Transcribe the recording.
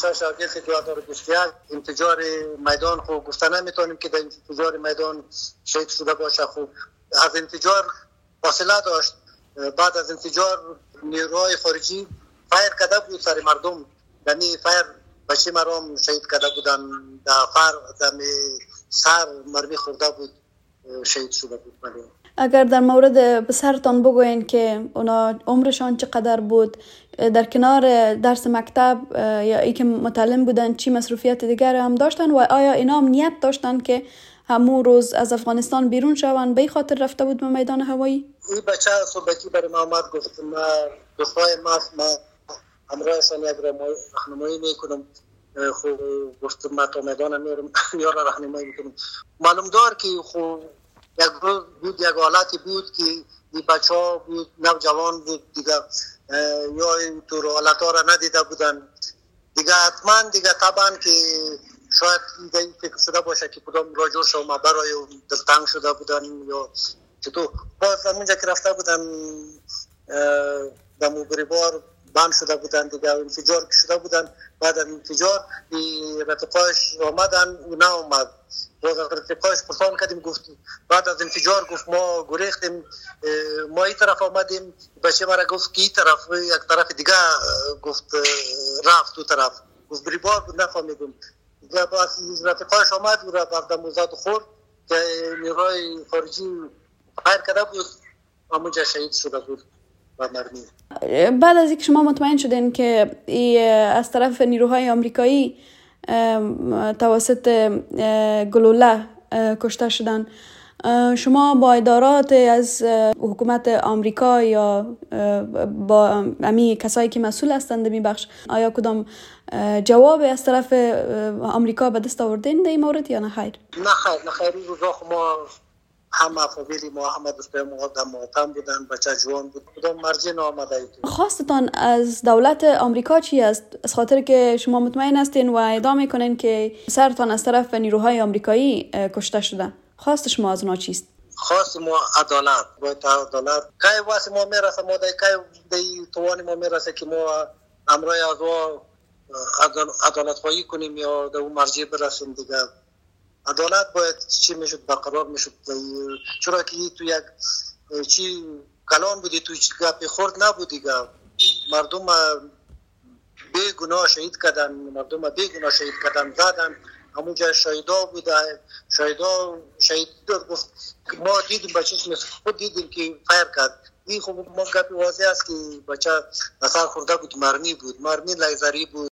26 آگوست 2021 انفجار میدان خو گفته نمیتونیم که در انفجار میدان شهید شده باشه. خو از انفجار فاصله داشت. بعد از انفجار نیروهای خارجی فایر کرده بود سر مردم، یعنی فایر بچه مرام شهید کرده بودن، در سر مرمی خورده بود، شهید شده بود. اگر در مورد پسرتان بگوین که اونا عمرشان چقدر بود، در کنار درس مکتب یا ای که متعلم بودن چی مصروفیت دیگر هم داشتن و آیا اینا هم نیت داشتن که همون روز از افغانستان بیرون شوند به خاطر رفته بود به میدان هوایی؟ این بچه صبحی برای ما آمد گفت ما دختای ما همراهشان یک راهنمایی میکنم. خب گفت ما تا میدان میرم یا راهنمایی میکنم. معلوم دار که خب یک روز بود، یک حالتی بود که این بچه ها بود، نوجوان بود دیگه، یا این طور حالت ها را ندیده بودن دیگه. حتما دیگه طبعا که شاید این فکر شده باشه که کدام راجور شما برای دلتنگ شده بودن یا چطور. باز همونجا که رفته بودن در موبریبار بند شده بودن دیگه، انفجار شده بودن. بعد از انفجار رفقایش آمدن و نه آمد. باز از رفقایش پرسان کردیم، گفت بعد از انفجار گفت ما گریختیم، ما این طرف آمدیم. بچه مرا گفت که این طرف، یک طرف دیگه گفت رفت تو طرف، گفت بریبار بود نفهمیدیم. بعد رفقایش آمد و را بردم موزاد خورد که نیروهای خارجی فایر کرده بود، همونجا شهید شده بود. بعد از اینکه شما مطمئن شدین که از طرف نیروهای آمریکایی توسط گلوله کشته شدن، شما با ادارات از حکومت آمریکا یا با امی کسایی که مسئول هستند می بخش، آیا کدام جواب از طرف آمریکا به دست آوردین در این مورد یا نه خیر؟ نه خیر. این روزا ما همه فامیلی ما، همه دوستای ما در محتم بودن، بچه جوان بود، کدام مرجع نامده. خواستتان از دولت آمریکا چی است؟ از خاطر که شما مطمئن هستین و ادعا میکنین که سرتان از طرف نیروهای آمریکایی کشته شدن، خواست شما از اونا چیست؟ خواست ما عدالت، باید عدالت کای واسه ما میرسه، ما دای توانی ما میرسه که ما امرای از عدالت خواهی کنیم یا در اون مرجع برسیم دیگه. عدالت باید چی میشد برقرار میشد، چرا که تو یک چی کلان بودی، تو گپی خورد نبودی، مردم بی گناه شهید کردن، زدن. همونجا شهیدا بوده، شهید گفت ما دیدیم، بچه خود دیدیم که فایر کرد. این خب ما گپی واضح است که بچه اثر خورده بود، مرمی لیزری بود.